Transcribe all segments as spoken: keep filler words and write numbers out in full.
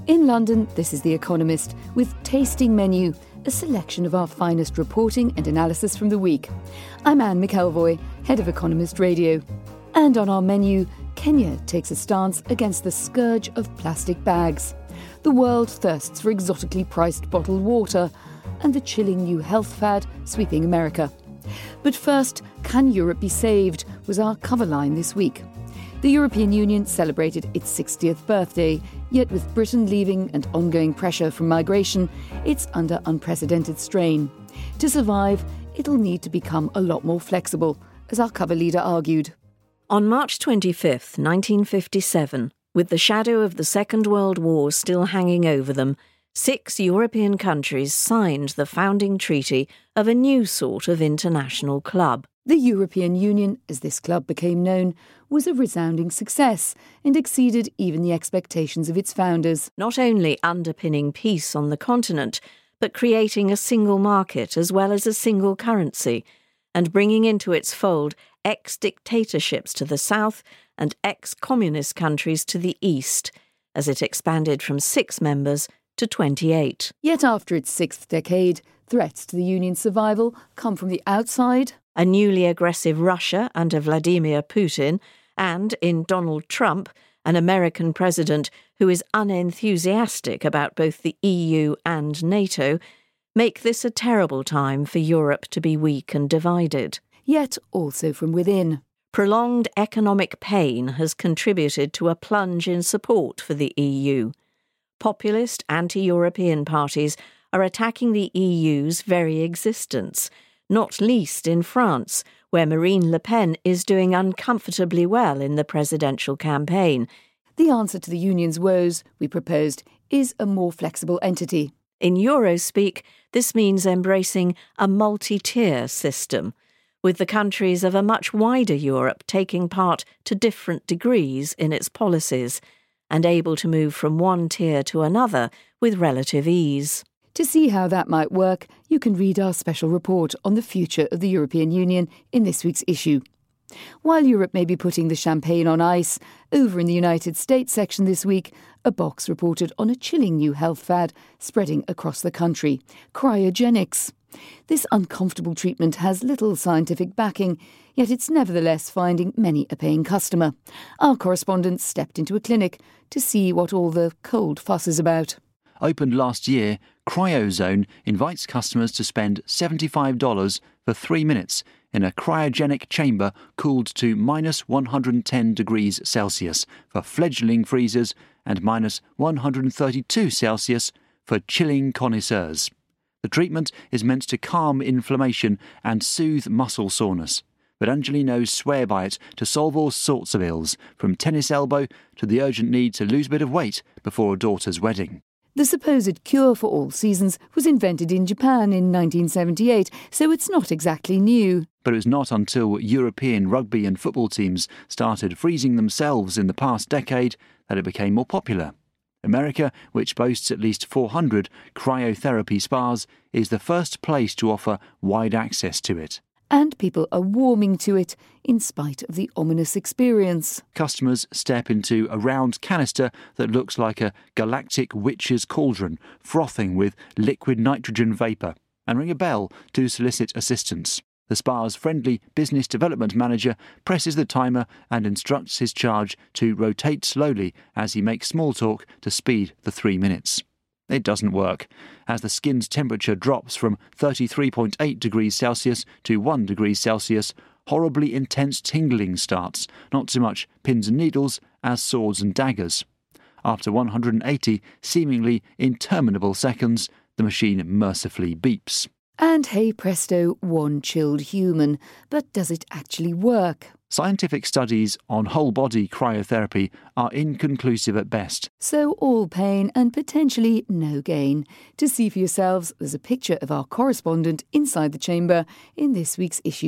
In London, this is The Economist with Tasting Menu, a selection of our finest reporting and analysis from the week. I'm Anne McElvoy, head of Economist Radio. And on our menu, Kenya takes a stance against the scourge of plastic bags. The world thirsts for exotically priced bottled water, and the chilling new health fad sweeping America. But first, can Europe be saved, was our cover line this week. The European Union celebrated its sixtieth birthday, yet with Britain leaving and ongoing pressure from migration, it's under unprecedented strain. To survive, it'll need to become a lot more flexible, as our cover leader argued. On March twenty-fifth, nineteen fifty-seven, with the shadow of the Second World War still hanging over them, six European countries signed the founding treaty of a new sort of international club. The European Union, as this club became known, was a resounding success and exceeded even the expectations of its founders. Not only underpinning peace on the continent, but creating a single market as well as a single currency, and bringing into its fold ex-dictatorships to the south and ex-communist countries to the east, as it expanded from six members to twenty-eight. Yet after its sixth decade, threats to the Union's survival come from the outside. A newly aggressive Russia under Vladimir Putin, and in Donald Trump, an American president who is unenthusiastic about both the E U and NATO, make this a terrible time for Europe to be weak and divided. Yet also from within. Prolonged economic pain has contributed to a plunge in support for the E U. Populist anti-European parties are attacking the E U's very existence, not least in France, where Marine Le Pen is doing uncomfortably well in the presidential campaign. The answer to the Union's woes, we proposed, is a more flexible entity. In Eurospeak, this means embracing a multi-tier system, with the countries of a much wider Europe taking part to different degrees in its policies, and able to move from one tier to another with relative ease. To see how that might work, you can read our special report on the future of the European Union in this week's issue. While Europe may be putting the champagne on ice, over in the United States section this week, a box reported on a chilling new health fad spreading across the country, cryogenics. This uncomfortable treatment has little scientific backing, yet it's nevertheless finding many a paying customer. Our correspondent stepped into a clinic to see what all the cold fuss is about. Opened last year, CryoZone invites customers to spend seventy-five dollars for three minutes in a cryogenic chamber cooled to minus one hundred ten degrees Celsius for fledgling freezers and minus one hundred thirty-two Celsius for chilling connoisseurs. The treatment is meant to calm inflammation and soothe muscle soreness, but Angelinos swear by it to solve all sorts of ills, from tennis elbow to the urgent need to lose a bit of weight before a daughter's wedding. The supposed cure for all seasons was invented in Japan in nineteen seventy-eight, so it's not exactly new. But it was not until European rugby and football teams started freezing themselves in the past decade that it became more popular. America, which boasts at least four hundred cryotherapy spas, is the first place to offer wide access to it. And people are warming to it, in spite of the ominous experience. Customers step into a round canister that looks like a galactic witch's cauldron, frothing with liquid nitrogen vapour, and ring a bell to solicit assistance. The spa's friendly business development manager presses the timer and instructs his charge to rotate slowly as he makes small talk to speed the three minutes. It doesn't work, as the skin's temperature drops from thirty-three point eight degrees Celsius to one degree Celsius. Horribly intense tingling starts, not so much pins and needles as swords and daggers. After one hundred eighty seemingly interminable seconds, the machine mercifully beeps. And hey presto, one chilled human. But does it actually work? Scientific studies on whole-body cryotherapy are inconclusive at best. So all pain and potentially no gain. To see for yourselves, there's a picture of our correspondent inside the chamber in this week's issue.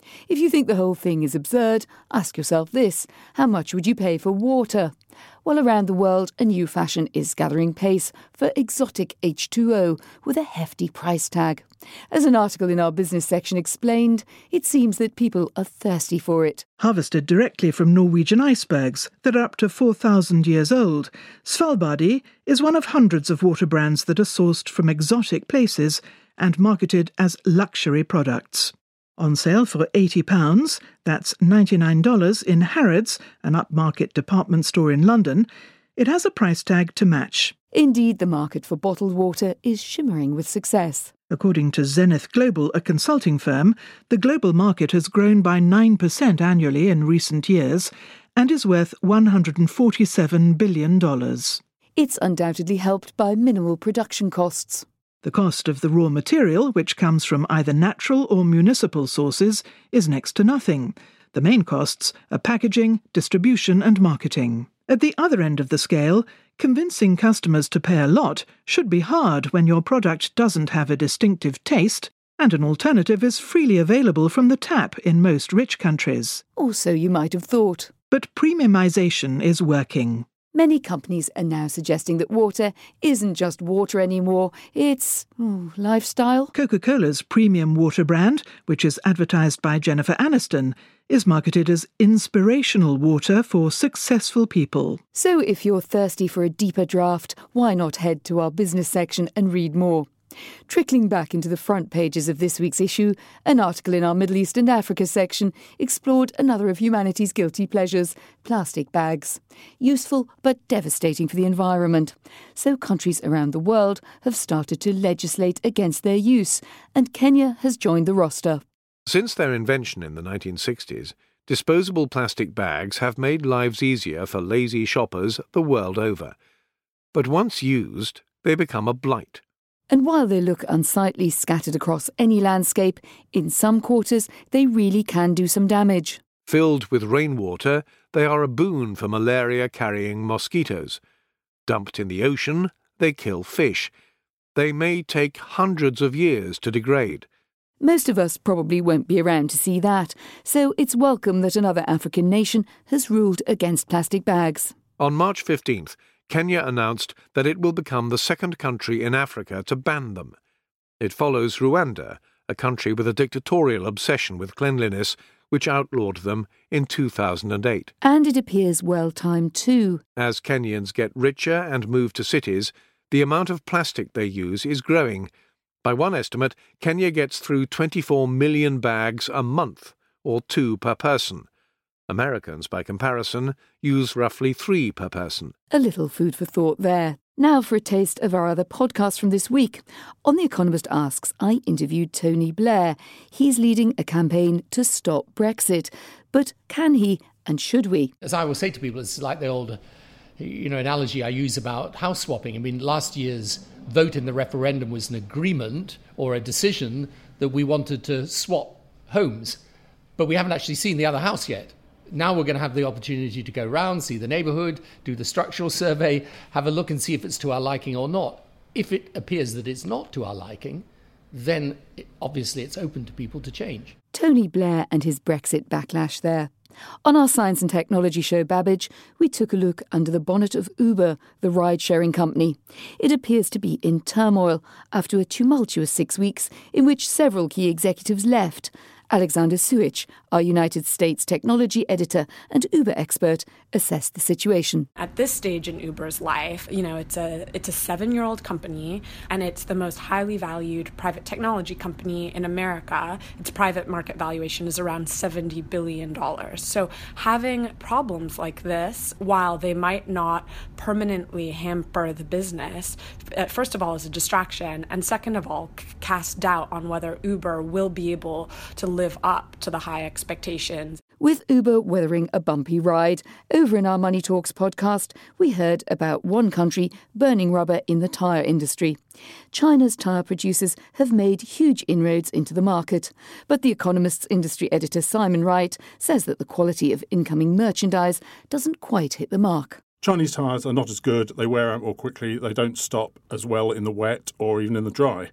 If you think the whole thing is absurd, ask yourself this: how much would you pay for water? Well, around the world, a new fashion is gathering pace for exotic H two O with a hefty price tag. As an article in our business section explained, it seems that people are thirsty for it. Harvested directly from Norwegian icebergs that are up to four thousand years old, Svalbardi is one of hundreds of water brands that are sourced from exotic places and marketed as luxury products. On sale for eighty pounds, that's ninety-nine dollars in Harrods, an upmarket department store in London, it has a price tag to match. Indeed, the market for bottled water is shimmering with success. According to Zenith Global, a consulting firm, the global market has grown by nine percent annually in recent years and is worth one hundred forty-seven billion dollars. It's undoubtedly helped by minimal production costs. The cost of the raw material, which comes from either natural or municipal sources, is next to nothing. The main costs are packaging, distribution and marketing. At the other end of the scale, convincing customers to pay a lot should be hard when your product doesn't have a distinctive taste and an alternative is freely available from the tap in most rich countries. Or so you might have thought. But premiumisation is working. Many companies are now suggesting that water isn't just water anymore, it's oh, lifestyle. Coca-Cola's premium water brand, which is advertised by Jennifer Aniston, is marketed as inspirational water for successful people. So if you're thirsty for a deeper draft, why not head to our business section and read more? Trickling back into the front pages of this week's issue, an article in our Middle East and Africa section explored another of humanity's guilty pleasures, plastic bags. Useful but devastating for the environment. So countries around the world have started to legislate against their use, and Kenya has joined the roster. Since their invention in the nineteen sixties, disposable plastic bags have made lives easier for lazy shoppers the world over. But once used, they become a blight. And while they look unsightly scattered across any landscape, in some quarters they really can do some damage. Filled with rainwater, they are a boon for malaria-carrying mosquitoes. Dumped in the ocean, they kill fish. They may take hundreds of years to degrade. Most of us probably won't be around to see that, so it's welcome that another African nation has ruled against plastic bags. On March fifteenth, Kenya announced that it will become the second country in Africa to ban them. It follows Rwanda, a country with a dictatorial obsession with cleanliness, which outlawed them in two thousand eight. And it appears well-timed too. As Kenyans get richer and move to cities, the amount of plastic they use is growing. By one estimate, Kenya gets through twenty-four million bags a month, or two per person. Americans, by comparison, use roughly three per person. A little food for thought there. Now for a taste of our other podcast from this week. On The Economist Asks, I interviewed Tony Blair. He's leading a campaign to stop Brexit. But can he and should we? As I will say to people, it's like the old you know, analogy I use about house swapping. I mean, last year's vote in the referendum was an agreement or a decision that we wanted to swap homes. But we haven't actually seen the other house yet. Now we're going to have the opportunity to go round, see the neighbourhood, do the structural survey, have a look and see if it's to our liking or not. If it appears that it's not to our liking, then it, obviously it's open to people to change. Tony Blair and his Brexit backlash there. On our science and technology show Babbage, we took a look under the bonnet of Uber, the ride-sharing company. It appears to be in turmoil after a tumultuous six weeks in which several key executives left. Alexander Suich, our United States technology editor and Uber expert, assessed the situation. At this stage in Uber's life, you know, it's a it's a seven-year-old company, and it's the most highly valued private technology company in America. Its private market valuation is around seventy billion dollars. So having problems like this, while they might not permanently hamper the business, first of all, is a distraction, and second of all, cast doubt on whether Uber will be able to live up to the high expectations. With Uber weathering a bumpy ride, over in our Money Talks podcast, we heard about one country burning rubber in the tyre industry. China's tyre producers have made huge inroads into the market, but The Economist's industry editor Simon Wright says that the quality of incoming merchandise doesn't quite hit the mark. Chinese tyres are not as good, they wear out more quickly, they don't stop as well in the wet or even in the dry.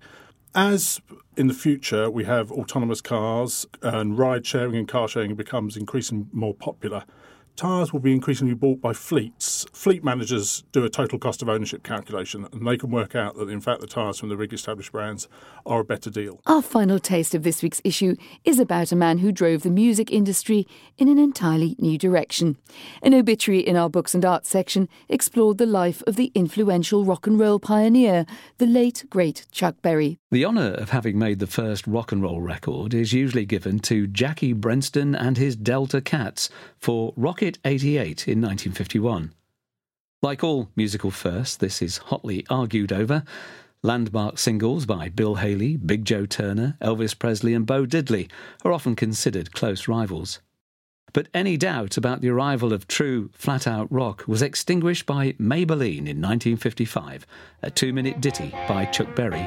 As in the future we have autonomous cars and ride sharing and car sharing becomes increasingly more popular, tyres will be increasingly bought by fleets. Fleet managers do a total cost of ownership calculation, and they can work out that, in fact, the tyres from the big established brands are a better deal. Our final taste of this week's issue is about a man who drove the music industry in an entirely new direction. An obituary in our Books and Arts section explored the life of the influential rock and roll pioneer, the late, great Chuck Berry. The honour of having made the first rock and roll record is usually given to Jackie Brenston and his Delta Cats for Rocket eighty-eight in nineteen fifty-one. Like all musical firsts, this is hotly argued over. Landmark singles by Bill Haley, Big Joe Turner, Elvis Presley and Bo Diddley are often considered close rivals. But any doubt about the arrival of true flat-out rock was extinguished by Maybelline in nineteen fifty-five, a two-minute ditty by Chuck Berry.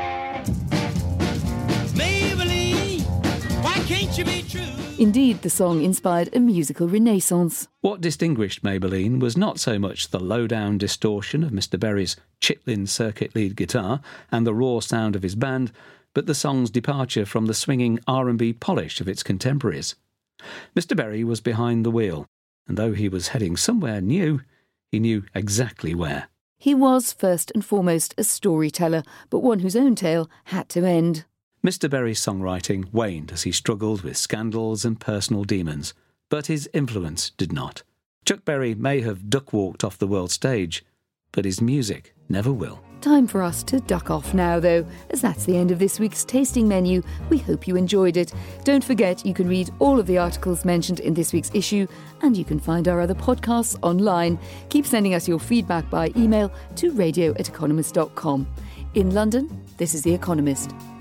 Maybelline, why can't you be true? Indeed, the song inspired a musical renaissance. What distinguished Maybelline was not so much the low-down distortion of Mister Berry's Chitlin circuit lead guitar and the raw sound of his band, but the song's departure from the swinging R and B polish of its contemporaries. Mister Berry was behind the wheel, and though he was heading somewhere new, he knew exactly where. He was, first and foremost, a storyteller, but one whose own tale had to end. Mister Berry's songwriting waned as he struggled with scandals and personal demons, but his influence did not. Chuck Berry may have duck-walked off the world stage, but his music never will. Time for us to duck off now, though, as that's the end of this week's tasting menu. We hope you enjoyed it. Don't forget you can read all of the articles mentioned in this week's issue, and you can find our other podcasts online. Keep sending us your feedback by email to radio at economist dot com. In London, this is The Economist.